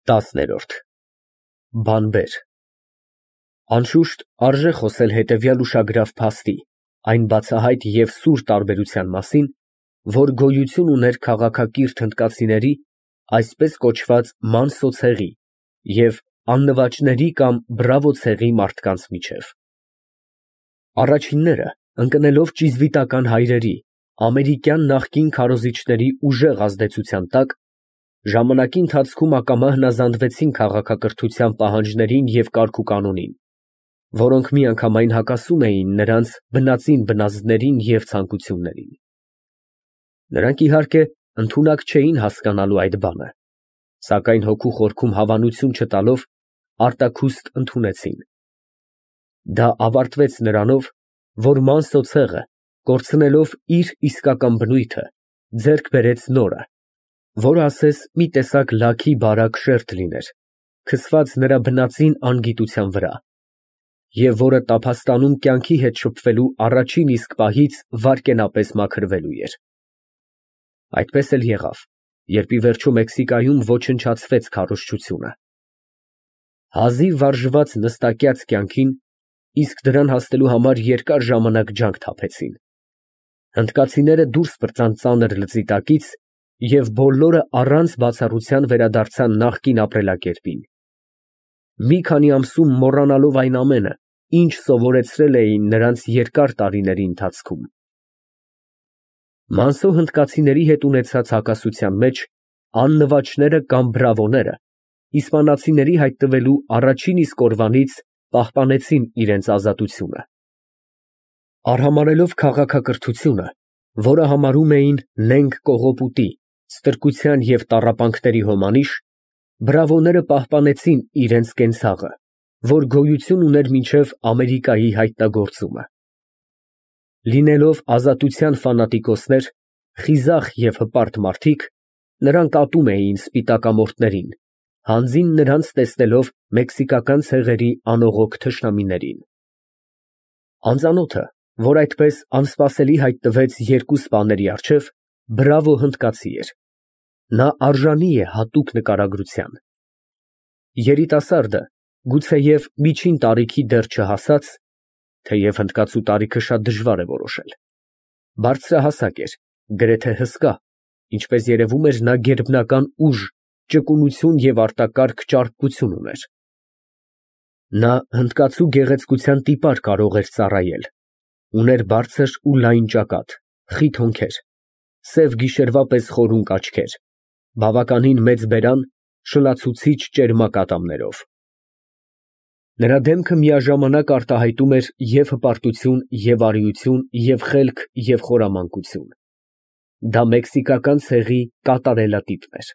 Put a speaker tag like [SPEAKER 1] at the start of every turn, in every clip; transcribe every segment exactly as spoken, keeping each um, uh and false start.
[SPEAKER 1] Տասներորդ Բանբեր Անշուշտ արժե խոսել հետևյալ ուշագրավ փաստի, այն բացահայտ և սուր տարբերության մասին, որ գոյություն ուներ քաղաքակիրթ հնդկացիների, այսպես կոչված մանսո ցեղի և աննվաճների կամ բրավո ցեղի մարդկանց միջև։ Առաջինները, ընկնելով ճիզվիտական հայրերի, ամերիկյան նախկին քարոզիչների ուժեղ ազդեցության տակ, ժամանակի ընթացքում ակամա հնազանդվեցին քաղաքակրթության պահանջներին և կարգուկանոնին, որոնք միանգամայն հակասում էին նրանց բնածին բնազդներին և ցանկություններին։ Նրանք, իհարկե, ընդունակ չէին հասկանալու այդ բանը, սակայն հոգու խորքում հավանություն չտալով, արտաքուստ ընդունեցին։ Դա ավարտվեց նրանով, որ մանսո ցեղը, կորցնելով իր իսկական բնույթը, ձեռք բերեց նորը, որը ասես մի տեսակ լաքի բարակ շերտ լիներ, քսված նրա բնածին անգիտության վրա, և որը տափաստանում կյանքի հետ շփվելու առաջին իսկ պահից վայրկենապես մաքրվելու էր։ Այդպես էլ եղավ, երբ ի վերջո Մեքսիկայում ոչնչացվեց քարոզչությունը։ Հազիվ վարժված նստակյաց կյանքին, իսկ դրան հասնելու համար երկար ժամանակ ջանք թափեցին, հնդկացիները դուրս պրծան ծանր լծի տակից և բոլորը առանց բացառության վերադարձան նախկին ապրելակերպին, մի քանի ամսում մոռանալով այն ամենը, ինչ սովորեցրել էին նրանց երկար տարիների ընթացքում։ Մանսո հնդկացիների հետ ունեցած հակասության մեջ աննվաճները կամ բրավոները իսպանացիների հայտնվելու առաջին իսկ օրվանից պահպանեցին իրենց ազատությունը։ Արհամարհելով քաղաքակրթությունը, որը համարում էին նենգ կողոպուտի, ստրկության և տառապանքների հոմանիշ, բրավոները պահպանեցին իրենց կենցաղը, որ գոյություն ուներ մինչև Ամերիկայի հայտնագործումը։ Լինելով ազատության ֆանատիկոսներ, խիզախ և հպարտ մարդիկ, նրանք ատում էին սպիտակամորթներին, հանձին նրանց տեսնելով մեքսիկական ցեղերի անողոք թշնամիներին։ Անծանոթը, որ այդպես անսպասելի հայտնվեց երկու սպաների առջև, բրավո հնդկացի էր, նա արժանի է հատուկ նկարագրության։ Երիտասարդը, գուցեև միջին տարիքի դեռ չհասած (թեև հնդկացու տարիքը շատ դժվար է որոշել), բարձրահասակ էր, գրեթե հսկա, ինչպես երևում էր, նա գերբնական ուժ, ճկունություն և արտակարգ ճարպկություն ուներ։ Նա հնդկացու գեղեցկության տիպար կարող էր ծառայել, ուներ բարձր ու լայն ճակատ, խիտ հոնքեր, սև գիշերվա պես խորունկ աչքեր, բավականին մեծ բերան, շլացուցիչ ճերմակ ատամներով։ Նրա դեմքը միաժամանակ արտահայտում էր և հպարտություն, և արիություն, և խելք, և խորամանկություն։ Դա մեքսիկական ցեղի կատարելատիպն էր։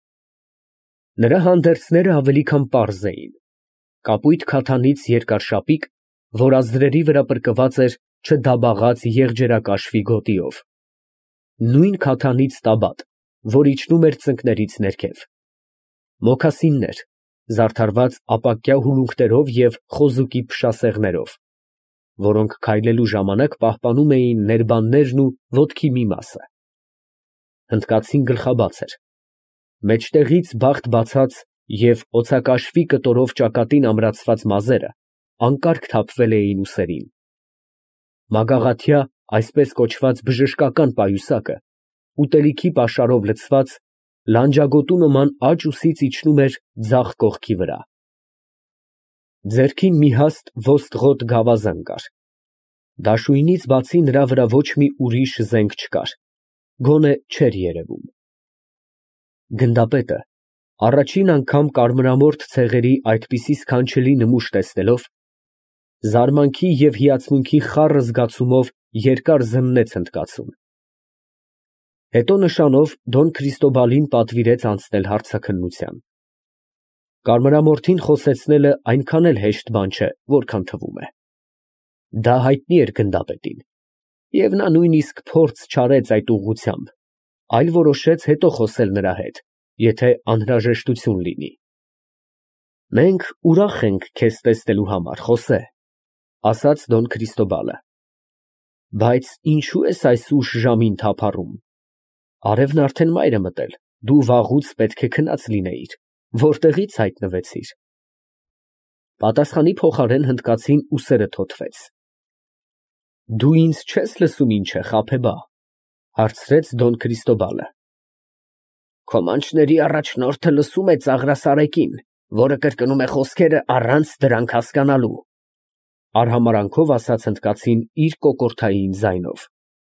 [SPEAKER 1] Նրա հանդերձները ավելի քան պարզ էին. կապույտ քաթանից երկար շապիկ, որ ազդրերի վրա պրկված էր չդաբաղած եղջերակաշվի գոտիով, նույն քաթանից տաբատ, որ իջնում էր ծնկներից ներքև, մոքասիններ, զարդարված ապակյա հուլունքներով և խոզուկի փշասեղներով, որոնք քայլելու ժամանակ պահպանում էին ներբաններն ու ոտքի մի մասը։ Հնդկացին գլխաբաց էր, մեջտեղից բախտ բացած և օձակաշվի կտորով ճակատին ամրացված մազերը անկարգ թափվել էին ուսերին։ Մագաղաթյա, այսպես կոչված բժշկական պայուսակը, ուտելիքի պաշարով լցված, լանջագոտու նման աջ ուսից իջնում էր ձախ կողքի վրա։ Ձեռքին մի հաստ ոստղոտ գավազան կար։ Դաշույնից բացի նրա վրա ոչ մի ուրիշ զենք չկար, գոնե չէր երևում։ Գնդապետը, առաջին անգամ կարմրամորթ ցեղերի այդպիսի սքանչելի նմուշ տեսնելով, զարմանքի և հիացմունքի խառը զգացումով երկար զննեց հնդկացուն։ Հետո նշանով Դոն Քրիստոբալին պատվիրեց անցնել հարցաքննության։ Կարմրամորթին խոսեցնելը այնքան էլ հեշտ բան չէ, որքան թվում է։ Դա հայտնի էր գնդապետին, և նա նույնիսկ փորձ չարեց այդ ուղղությամբ, այլ որոշեց հետո խոսել նրա հետ, եթե անհրաժեշտություն լինի։ ֊ Մենք ուրախ ենք քեզ տեսնելու համար, Խոսե, ֊ ասաց Դոն Քրիստոբալը, ֊ բայց ինչո՞ւ ես այս ուշ ժամին թափառում. արևն արդեն մայր է մտել, դու վաղուց պետք է քնած լինեիր, Որտեղի՞ց հայտնվեցիր։ Պատասխանի փոխարեն հնդկացին ուսերը թոթվեց։ Դու ինձ չես լսում ինչ է, Խաբեբա, հարցրեց Դոն Քրիստոբալը։ Քո մանչների առաջնորդը լսում է ծաղրասարեկին, որը կրկնում է խոսքերը առանց դրանք հասկանալու, արհամարանքով ասաց հնդկացին իր կոկորդային ձայնով։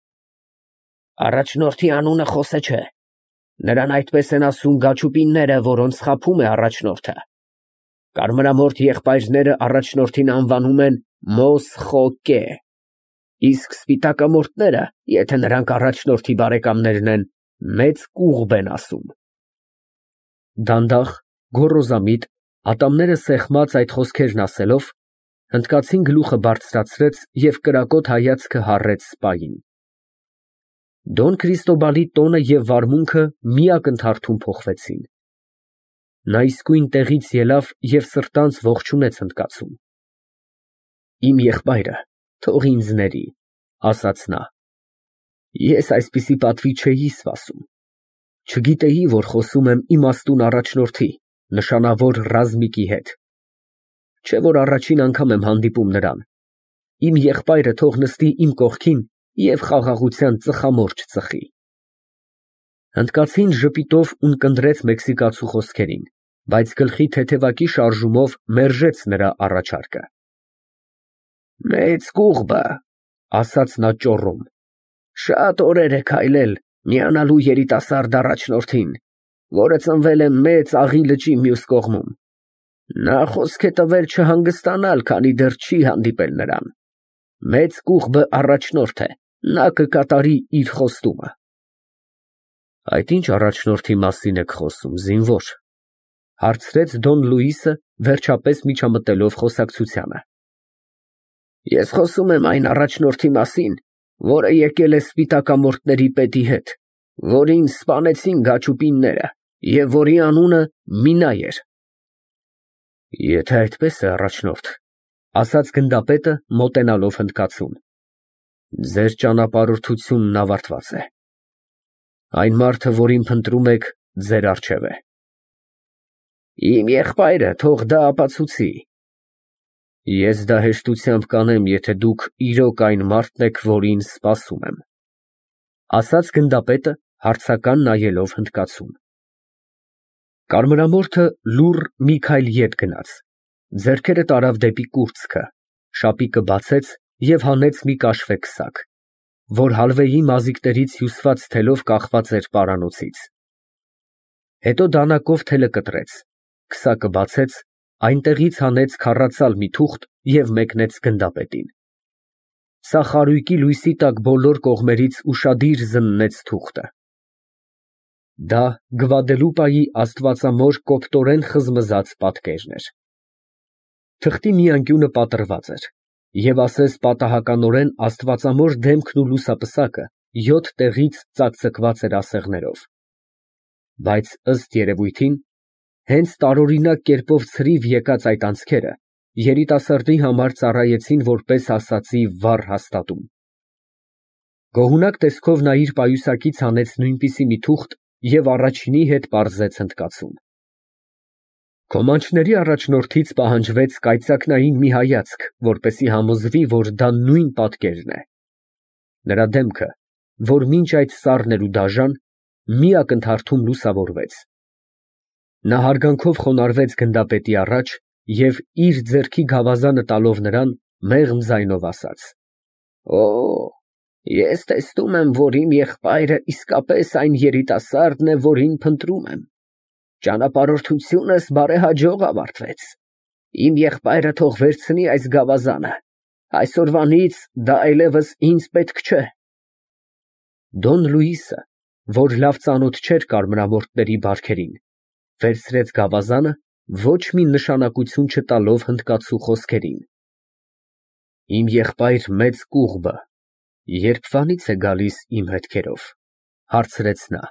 [SPEAKER 1] Առաջնորդի անունը Խոսե չէ, նրան այդպես են ասում գաչուպինները, որոնց խաբում է առաջնորդը։ Կարմրամորթ եղբայրները առաջնորդին անվանում են Մոսխոկե, իսկ սպիտակամորթները, եթե նրանք առաջնորդի բարեկամներն են, մեծ կուղբ են ասում։ Դանդաղ, գոռոզամիտ, ատամները սեղմած այդ խոսքերն ասելով, հնդկացին գլուխը բարձրացրեց և կրակոտ հայացքը հառեց սպային։ Դոն Քրիստոբալի տոնը և վարմունքը մի ակնթարթում փոխվեցին։ Նա իսկույն տեղից ելավ և սրտանց ողջունեց հնդկացուն։ Իմ եղբայրը թող ինձ ների, ասաց նա։ Ես այսպիսի պատվի չէի սպասում։ Չգիտեի, որ խոսում եմ իմաստուն առաջնորդի, նշանավոր ռազմիկի հետ։ Չէ որ առաջին անգամ եմ հանդիպում նրան։ Իմ եղբայրը թող նստի իմ կողքին և խաղաղության ծխամորճ ծխի։ Հնդկացին ժպիտով ունկնդրեց մեքսիկացու խոսքերին, բայց գլխի թեթևակի շարժումով մերժեց նրա առաջարկը։ Մեծ կուղբը, ասաց նա ճոռում, շատ օրեր է քայլել միանալու երիտասարդ առաջնորդին, որը ծնվել է մեծ աղի լճի մյուս կողմում։ Նա խոսք է տվել չհանգստանալ, քանի դեռ չի հանդիպել նրան։ Մեծ կուղբը առաջնորդ է, նա կկատարի իր խոստումը։ Այդ ինչ առաջնորդի մասին եք խոսում, զինվոր, հարցրեց Դոն Լուիսը, վերջապես միջամտելով խոսակցությանը։ Ես խոսում եմ այն առաջնորդի մասին, որը եկել է սպիտակամորթների պետի հետ, որին սպանեցին գաչուպինները և որի անունը Մինայ էր։ Եթե այդպես է, առաջնորդ, ասաց գնդապետը, մոտենալով հնդկացուն, ձեր ճանապարհորդությունն ավարտված է։ Այն մարդը, որին փնտրում եք, ձեր առջև է։ Իմ եղբայրը թող դա ապացուցի։ Ես դա հեշտությամբ կանեմ, եթե դուք իրոք այն մարդն եք, որին սպասում եմ, ասաց գնդապետը, հարցական նայելով հնդկացուն։ Կարմրամորթը լուռ մի քայլ ետ գնաց, ձեռքերը տարավ դեպի կուրծքը, շապիկը բացեց և հանեց մի կաշվե քսակ, որ հալվեի մազիկներից հյուսված թելով կախված էր պարանոցից։ Հետո դանակով թելը կտրեց, քսակը բացեց, այնտեղից հանեց քառացալ մի թուղթ և մեկնեց գնդապետին։ Սա խարույկի լույսի տակ բոլոր կողմերից ուշադիր զննեց թուղթը։ Դա Գվադելուպայի աստվածամոր կոպտորեն խզմզած պատկերն էր։ Թղթի մի անկյունը պատռված էր, և ասես պատահականորեն աստվածամոր դեմքն ու լուսապսակը յոթ տեղից ծակծկված էր ասեղներով։ Բայց ըստ երևույթին, հենց տարօրինակ կերպով ցրիվ եկած այդ անցքերը երիտասարդի համար ծառայեցին որպես ասածի վառ հաստատում։ Գոհունակ տեսքով նա իր պայուսակից հանեց նույնպիսի մի թուղթ և առաջինի հետ պարզեց հնդկացուն։ Քո մանչների առաջնորդից պահանջվեց կայծակնային մի հայացք, որպեսզի համոզվի, որ դա նույն պատկերն է։ Նրա դեմքը, որ մինչ այդ սառն էր ու դաժան, մի ակնթարթում լուսավորվեց։ Նա հարգանքով խոնարհվեց գնդապետի առաջ և իր ձեռքի գավազանը տալով նրան, մեղմ ձայնով ասաց. Օ, ես տեսնում եմ, որ իմ եղբայրը իսկապես այն երիտասարդն է, որին փնտրում եմ։ Ճանապարհորդությունս բարեհաջող ավարտվեց։ Իմ եղբայրը թող վերցնի այս գավազանը։ Այսօրվանից դա այլևս ինձ պետք չէ։ Դոն Լուիսը, որ լավ ծանոթ չէր կարմրամորթների բարքերին, վերցրեց գավազանը, ոչ մի նշանակություն չտալով հնդկացու խոսքերին։ Իմ եղբայր մեծ կուղբը երբվանից է գալիս իմ հետքերով, հարցրեց նա։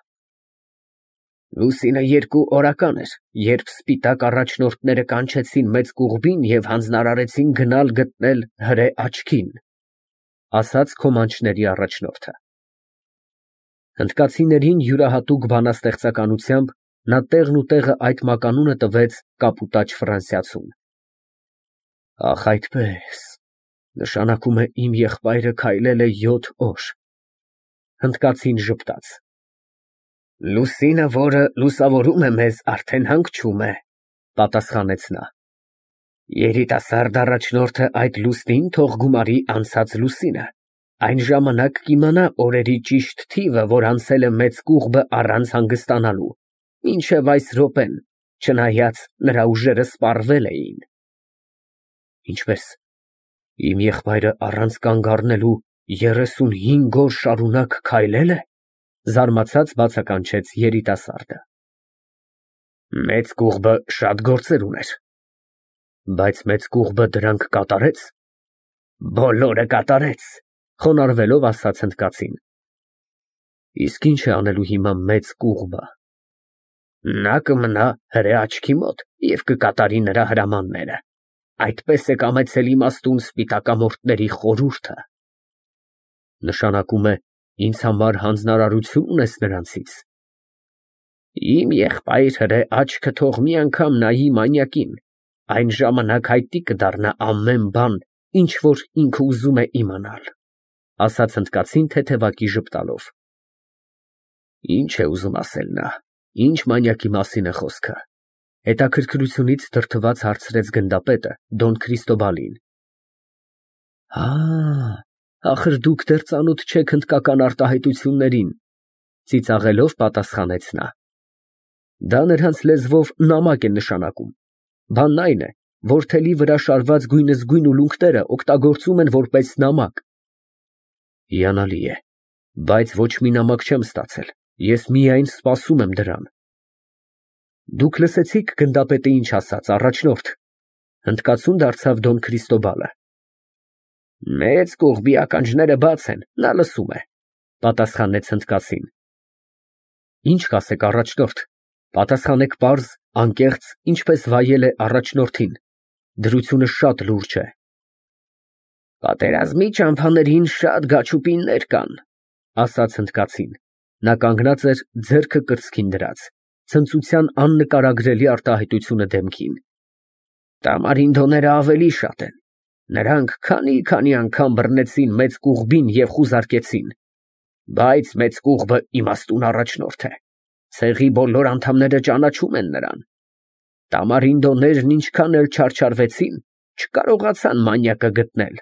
[SPEAKER 1] Լուսինը երկու օրական էր, երբ սպիտակ առաջնորդները կանչեցին մեծ կուղբին և հանձնարարեցին գնալ գտնել հրե աչքին, ասաց քո մանչների առաջնորդը։ Հնդկացիներին յուրահատուկ բանաստեղծականությամբ նա տեղն ու տեղը այդ մականունը տվեց կապուտաչ ֆրանսիացուն։ Ախ, այդպես, նշանակում է իմ եղբայրը քայլել է յոթ օր։ Հնդկացին ժպտաց։ Լուսինը, որը լուսավորում է մեզ, արդեն հանգչում է, պատասխանեց նա։ Երիտասարդ առաջնորդը այդ լուսնին թող գումարի անցած լուսինը, այն ժամանակ կիմանա օրերի ճիշտ թիվը, որ անցել է մեծ կուղբը առանց հանգստանալու, մինչև այս րոպեն, չնայած նրա ուժերը սպառվել էին։ Ինչպես, իմ եղբայրը առանց կանգ առնելու երեսունհինգ օր շարունակ քայլել է, զարմացած բացականչեց երիտասարդը։ Մեծ կուղբը շատ գործեր ուներ։ Բայց մեծ կուղբը դրանք կատարեց։ Բոլորը կատարեց, խոնարհվելով ասաց հնդկացին։ Իսկ ինչ է անելու հիմա մեծ կուղբը։ Նա կմնա հրե աչքի մոտ և կկատարի նրա հրամանները։ Այդպես է կամեցել իմաստուն սպիտակամորթների խորհուրդը։ Նշանակում է, ինձ համար հանձնարարություն ունես նրանցից։ Իմ եղբայր հրե աչքը թող մի անգամ նայի մանյակին, այն ժամանակ հայտնի կդառնա ամեն բան, ինչ որ ինքը ուզում է իմանալ, ասաց հնդկացին թեթևակի ժպտալով։ Ինչ է ուզում ասել նա, ինչ մանյակի մասին է խոսքը, հետաքրքրությունից դրդված հարցրեց գնդապետը Դոն Քրիստոբալին։ Հա, ախր դուք դեռ ծանոթ չեք հնդկական արտահայտություններին, ծիծաղելով պատասխանեց նա։ Դա նրանց լեզվով նամակ է նշանակում։ Բանն այն է, որ թելի վրա շարված գույնզգույն ուլունքները օգտագործում են որպես նամակ։ Հիանալի է, բայց ոչ մի նամակ չեմ ստացել, ես միայն սպասում եմ դրան։ Դուք լսեցիք գնդապետը ինչ ասաց, առաջնորդ, հնդկացուն դարձավ Դոն Քրիստոբալը։ Մեծ կուղբի ականջները բաց են, նա լսում է, պատասխանեց հնդկացին։ Ինչ կասեք, առաջնորդ, պատասխանեք պարզ, անկեղծ, ինչպես վայել է առաջնորդին, դրությունը շատ լուրջ է։ Պատերազմի ճամփաներին շատ գաչուպիններ կան, ասաց հնդկացին, նա կանգնած էր ձեռքը կրծքին դրած, ցնծության աննկարագրելի արտահայտությունը դեմքին։ Տամարինդոները ավելի շատ են, նրանք քանի-քանի անգամ բռնեցին մեծ կուղբին և խուզարկեցին, բայց մեծ կուղբը իմաստուն առաջնորդ է, ցեղի բոլոր անդամները ճանաչում են նրան։ Տամարինդոներն ինչքան էլ չարչարվեցին, չկարողացան մանյակը գտնել։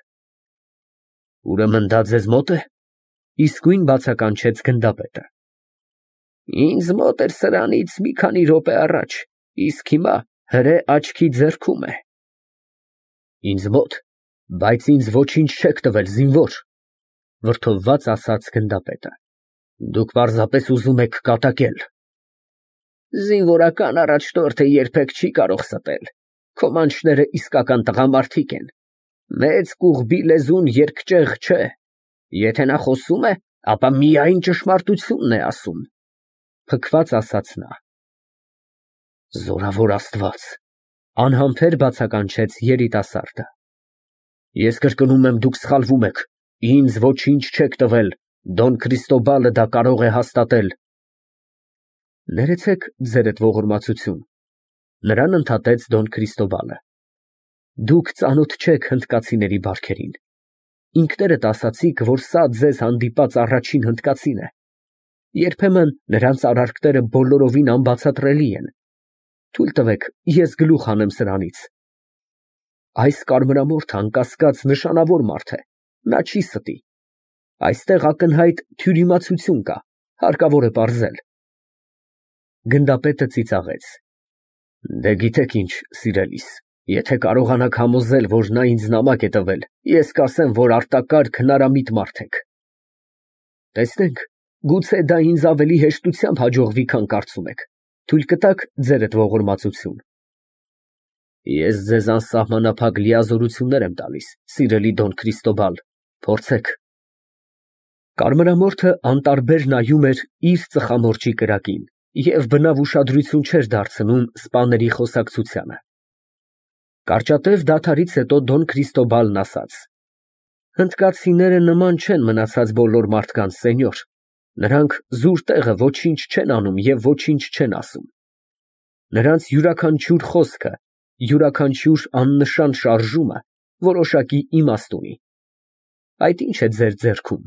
[SPEAKER 1] Ուրեմն դա ձեզ մոտ է, իսկույն բացականչեց գնդապետը։ Ինձ մոտ էր սրանից մի քանի րոպե առաջ, իսկ հիմա հրե աչքի ձեռքում է։ Ինձ մոտ, բայց ինձ ոչինչ չեք տվել, զինվոր, վրդովված ասաց գնդապետը։ Դուք պարզապես ուզում եք կատակել։ Զինվորական առաջնորդը երբեք չի կարող ստել, քո մանչները իսկական տղամարդիկ են, մեծ կուղբի լեզուն երկճեղ չէ, եթե նա խոսում է, ապա միայն ճշմարտությունն է ասում, փքված ասաց նա։ Զորավոր Աստված, անհամբեր բացականչեց երիտասարդը։ Ես կրկնում եմ, դուք սխալվում եք, ինձ ոչինչ չեք տվել, Դոն Քրիստոբալը դա կարող է հաստատել։ Ներեցեք ձերդ ողորմածություն, նրան ընդհատեց Դոն Քրիստոբալը։ Դուք ծանոթ չեք հնդկացիների բարքերին։ Ինքներդ ասացիք, որ սա ձեզ հանդիպած առաջին հնդկացին է։ Երբեմն նրանց արարքները բոլորովին անբացատրելի են։ Թույլ տվեք, ես գլուխ հանեմ սրանից։ Այս կարմրամորթը անկասկած նշանավոր մարդ է, նա չի ստի։ Այստեղ ակնհայտ թյուրիմացություն կա, հարկավոր է պարզել։ Գնդապետը ծիծաղեց։ Դե գիտեք ինչ, սիրելիս, եթե կարողանաք համոզել, որ նա ինձ նամակ է տվել, ես կասեմ, որ արտակարգ հնարամիտ մարդ եք։ Տեսնենք, գուցե դա ինձ ավելի հեշտությամբ հաջողվի, քան կարծում եք։ Թույլ կտաք ձերդ ողորմածություն։ Ես ձեզ անսահմանափակ լիազորություններ եմ տալիս, սիրելի Դոն Քրիստոբալ, փորձեք։ Կարմրամորթը անտարբեր նայում էր իր ծխամորճի կրակին և բնավ ուշադրություն չէր դարձնում սպաների խոսակցությանը։ Կարճատև դադարից հետո Դոն Քրիստոբալն ասաց. Հնդկացիները նման չեն մնացած բոլոր մարդկանց, սենյոր, նրանք զուր տեղը ոչինչ չեն անում և ոչինչ չեն ասում։ Նրանց յուրաքանչյուր խոսքը, յուրաքանչյուր աննշան շարժումը որոշակի իմաստ ունի։ Այդ ի՞նչ է ձեր ձեռքում։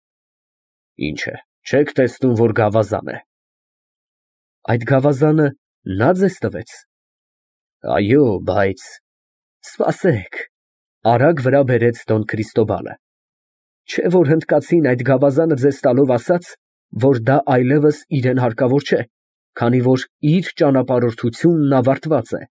[SPEAKER 1] Ինչ է, չեք տեսնում, որ գավազան է։ Այդ գավազանը նա ձեզ տվեց։ Այո, բայց… Սպասեք, արագ վրա բերեց Դոն Քրիստոբալը։ Չէ՞ որ հնդկացին այդ գավազանը ձեզ տալով ասաց, որ դա այլևս իրան հարկավոր չէ, քանի որ իր ճանապարհորդությունն ավարտված է։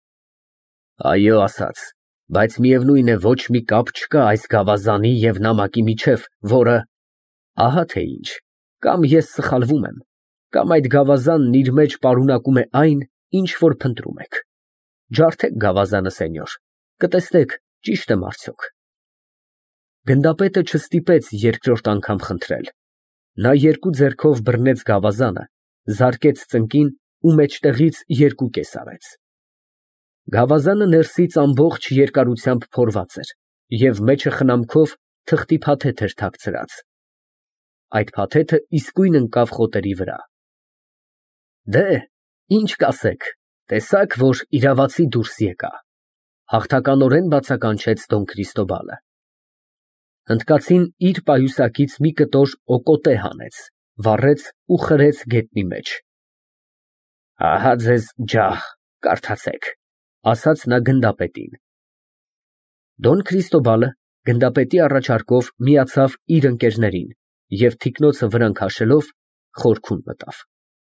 [SPEAKER 1] Այո, ասաց, բայց միևնույն է, ոչ մի կապ չկա այս գավազանի և նամակի միջև, որը… Ահա թե ինչ, կամ ես սխալվում եմ, կամ այդ գավազանն իր մեջ պարունակում է այն, ինչ որ փնտրում եք։ Ջարդեք գավազանը, սենյոր, կտեսնեք, ճիշտ եմ արդյոք։ Գնդապետը չստիպեց երկրորդ անգամ խնդրել։ Նա երկու ձեռքով բռնեց գավազանը, զարկեց ծնկին ու մեջտեղից երկու կես արեց։ Գավազանը ներսից ամբողջ երկարությամբ փորված էր և մեջը խնամքով թղթի փաթեթ էր թաքցրած։ Այդ փաթեթը իսկույն ընկավ խոտերի վրա։ Դե, ինչ կասեք, տեսա՞ք, որ իրավացի դուրս եկա, հաղթականորեն բացականչեց Դոն Քրիստոբալը։ Հնդկացին իր պայուսակից մի կտոր օկոտե հանեց, վառեց ու խրեց գետնի մեջ։ Ահա ձեզ ջահ, կարդացեք, ասաց նա գնդապետին։ Դոն Քրիստոբալը գնդապետի առաջարկով միացավ իր ընկերներին և թիկնոցը վրան քաշելով խորքում մտավ։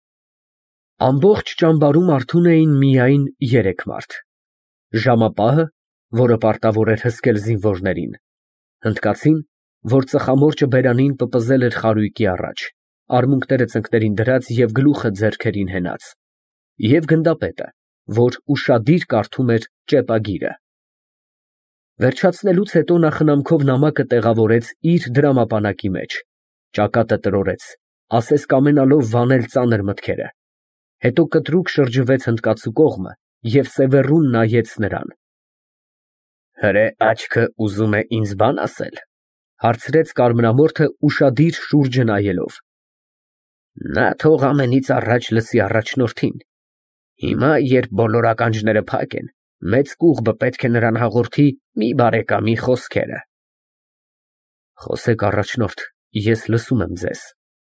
[SPEAKER 1] Ամբողջ ճամբարում արթուն էին միայն երեք մարդ. ժամապահը, որը պարտավոր էր հսկել զինվորներին, հնդկացին, որ ծխամորճը բերանին պպզել էր խարույկի առաջ, արմունկները ծնկներին դրած և գլուխը ձեռքերին հենած, և գնդապետը, որ ուշադիր կարդում էր ճեպագիրը։ Վերջացնելուց հետո նա խնամքով նամակը տեղավորեց իր դրամապանակի մեջ, ճակատը տրորեց, ասես կամենալով վանել ծանր մտքերը, հետո կտրուկ շրջվեց հնդկացու կողմը և սևեռուն նայեց նրան։ Հրե աչքը ուզում է ինձ բան ասել, հարցրեց կարմրամորթը ուշադիր շուրջը նայելով։ Նա թող ամենից առաջ լսի առաջնորդին, հիմա, երբ բոլոր ականջները փակ են, մեծ կուղբը պետք է նրան հաղորդի մի բարեկամի խոսքերը։ Խոսեք, առաջնորդ, ես լսում եմ ձեզ։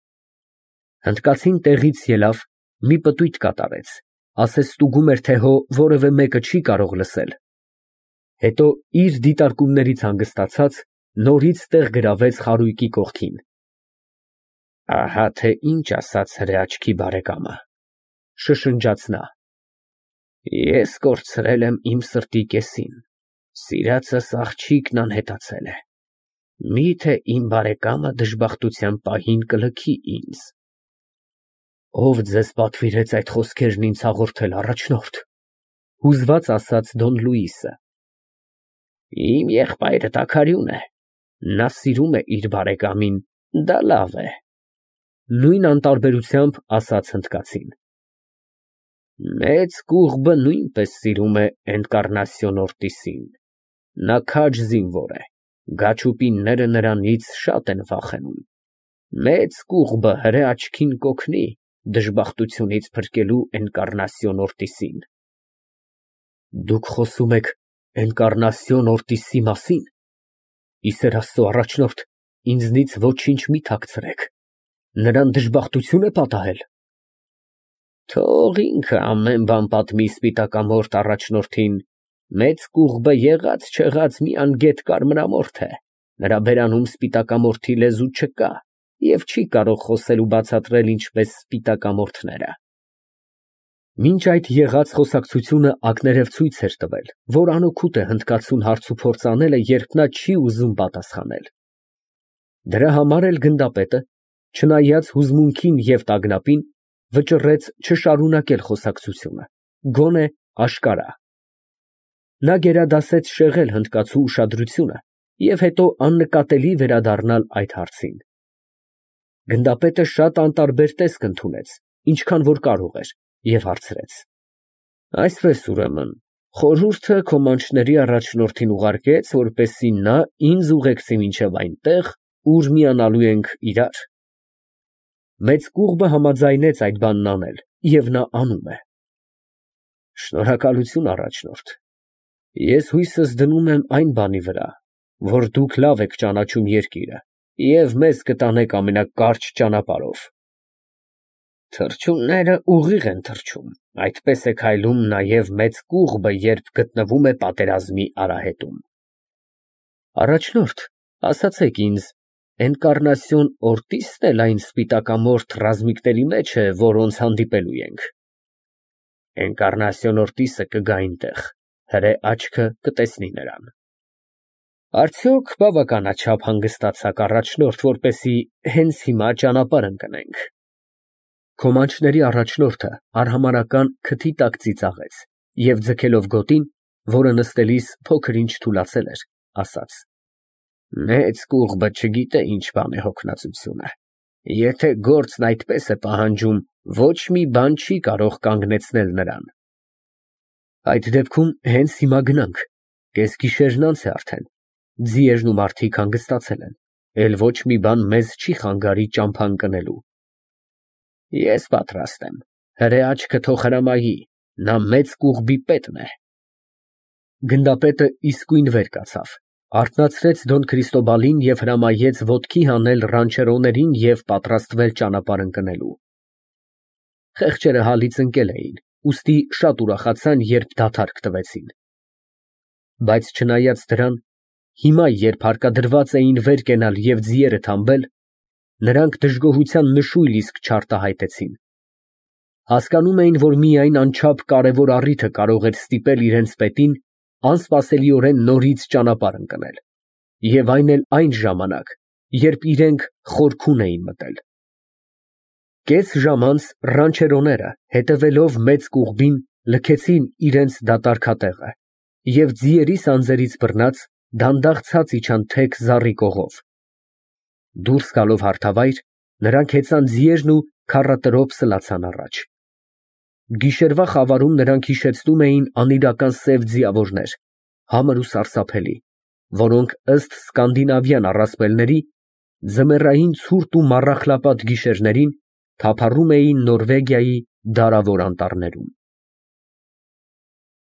[SPEAKER 1] Հնդկացին տեղից ելավ, մի պտույտ կատարեց, ասես ստուգում էր, թե հո որևէ մեկը չի կարող լսել։ Հետո իր դիտարկումներից հանգստացած նորից տեղ գրավեց խարույկի կողքին։ Ահա թե ինչ ասաց հրեաչքի բարեկամը, շշնջաց նա։ Ես կորցրել եմ իմ սրտի կեսին, սիրածս աղջիկն անհետացել է։ Միթե իմ բարեկամը դժբախտության պահին կլքի ինձ։ Ով ձեզ պատվիրեց այդ խոսքերն ինձ հաղորդել, առաջնորդ, հուզված ասաց Դոն Լուիսը։ Իմ եղբայրը տաքարյուն է, նա սիրում է իր բարեկամին, դա լավ է, նույն անտարբերությամբ ասաց հնդկացին։ Մեծ կուղբը նույնպես սիրում է Էնկառնասիոն Օրտիսին, նա քաջ զինվոր է, գաչուպինները նրանից շատ են վախենում։ Մեծ կուղբը հրեաչքին կօգնի դժբախտությունից փրկելու Էնկառնասիոն Օրտիսին։ Դուք խոսում եք Էնկառնասիոն Օրտիսի մասին։ Ի սեր Աստծո, առաջնորդ, ինձնից ոչինչ մի թաքցրեք, նրան դժբախտություն է պատահել։ Թող ինքը ամեն բան պատմի սպիտակամորթ առաջնորդին, մեծ կուղբը եղած չեղած մի անգետ կարմրամորթ է, նրա բերանում սպիտակամորթի լեզու չկա և չի կարող խոսել ու բացատրել ինչպես սպիտակամորթները։ Մինչ այդ եղած խոսակցությունը ակներև ցույց էր տվել, որ անօգուտ է հնդկացուն հարցուփորձ անելը, երբ նա չի ուզում պատասխանել։ Դրա համար էլ գնդապետը, չնայած հուզմունքին և տագնապին, վճռեց չշարունակել խոսակցությունը, գոնե աշկարա։ Նա գերադասեց շեղել հնդկացու ուշադրությունը և հետո աննկատելի վերադառնալ այդ հարցին։ Գնդապետը շատ անտարբեր տեսք ընդունեց, ինչքան որ կարող էր, և հարցրեց. Այսպես, ուրեմն, խորհուրդը քոմանչների առաջնորդին ուղարկեց, որպեսզի նա ինձ ուղեկցի մինչև այնտեղ, ուր միանալու ենք իրար։ Մեծ կուղբը համաձայնեց այդ բանն անել, և նա անում է։ Շնորհակալություն, առաջնորդ։ Ես հույսս դնում եմ այն բանի վրա, որ դուք լավ եք ճանաչում երկիրը և մեզ կտանեք ամենակարճ ճանապարհով։ Թռչունները ուղիղ են թռչում, այդպես է քայլում նաև մեծ կուղբը, երբ գտնվում է պատերազմի արահետում։ Առաջնորդ, ասացեք ինձ, Էնկառնասիոն Օրտիստն էլ այն սպիտակամորթ ռազմիկների մեջ է, որոնց հանդիպելու ենք։ Էնկառնասիոն Օրտիսը կգա այնտեղ, հրե աչքը կտեսնի նրան։ Արդյոք բավականաչափ հանգստացաք, առաջնորդ, որպեսզի հենց հիմա ճանապարհ ընկնենք։ Քոմանչների առաջնորդը արհամարհական քթի տակ ծիծաղեց և ձգելով գոտին, որը նստելիս փոքր-ինչ թուլացել էր, ասաց. Մեծ կուղբը չգիտե ինչ բան է հոգնածությունը։ Եթե գործն այդպես է պահանջում, ոչ մի բան չի կարող կանգնեցնել նրան։ Այդ դեպքում հենց հիմա գնանք, կեսգիշերն անց է արդեն, ձիերն ու մարդիկ հանգստացել են, էլ ոչ մի բան մեզ չի խանգարի ճամփա ընկնելու։ Ես պատրաստ եմ, հրե աչքը թող հրամայի, նա մեծ կուղբի պետն է։ Գնդապետը իսկույն վեր կացավ, արթնացրեց Դոն Քրիստոբալին և հրամայեց ոտքի հանել ռանչերոներին և պատրաստվել ճանապարհ ընկնելու։ Խեղճերը հալից ընկել էին, ուստի շատ ուրախացան, երբ դադարք տվեցին։ Բայց չնայած դրան, հիմա, երբ հարկադրված էին վեր կենալ և ձիերը թամբել, նրանք դժգոհության նշույլ իսկ չարտահայտեցին։ Հասկանում էին, որ միայն անչափ կարևոր առիթը կարող էր ստիպել իրենց պետին անսպասելիորեն նորից ճանապարհ ընկնել, և այն էլ այն ժամանակ, երբ իրենք խորքուն էին մտել։ Կես ժամ անց ռանչերոները, հետևելով մեծ կուղբին, լքեցին իրենց դատարկատեղը և ձիերի սանձերից բռնած դանդաղ ցած իջան թեք զառի կողով։ Դուրս գալով հարթավայր, նրանք հեծան ձիերն ու քառատրոփ սլացան առաջ։ Գիշերվա խավարում նրանք հիշեցնում էին անիրական սև ձիավորներ, համր ու սարսափելի, որոնք, ըստ սկանդինավյան առասպելների, ձմեռային ցուրտ ու մառախլապատ գիշերներին թափառում էին Նորվեգիայի դարավոր անտառներում։